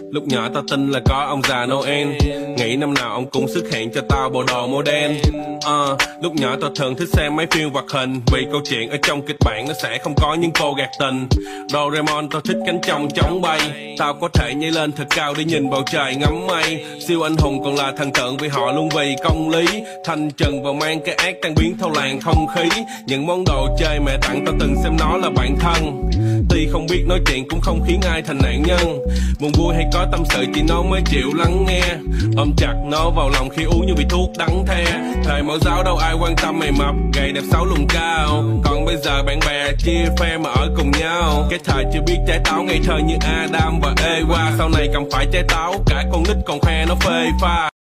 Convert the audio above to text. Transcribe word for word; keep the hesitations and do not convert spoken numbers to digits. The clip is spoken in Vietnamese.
Lúc nhỏ tao tin là có ông già Noel, nghĩ năm nào ông cũng xuất hiện cho tao bộ đồ modern. uh, Lúc nhỏ tao thường thích xem mấy phim hoạt hình, vì câu chuyện ở trong kịch bản nó sẽ không có những cô gạt tình. Doraemon tao thích cánh chông chóng bay, tao có thể nhảy lên thật cao để nhìn bầu trời ngắm mây. Siêu anh hùng còn là thần tượng vì họ luôn vì công lý, thanh trừng và mang cái ác tan biến thâu làng không khí. Những món đồ chơi mẹ tặng tao từng xem nó là bạn thân, tuy không biết nói chuyện cũng không khiến ai thành nạn nhân. Buồn vui hay có tâm sự chỉ nó mới chịu lắng nghe, ôm chặt nó vào lòng khi uống như bị thuốc đắng the. Thời mẫu giáo đâu ai quan tâm mày mập gầy đẹp xấu lùn cao, còn bây giờ bạn bè chia phe mà ở cùng nhau. Cái thời chưa biết trái táo ngây thơ như Adam và Eva, sau này cầm phải trái táo cả con nít còn khoe nó phê pha.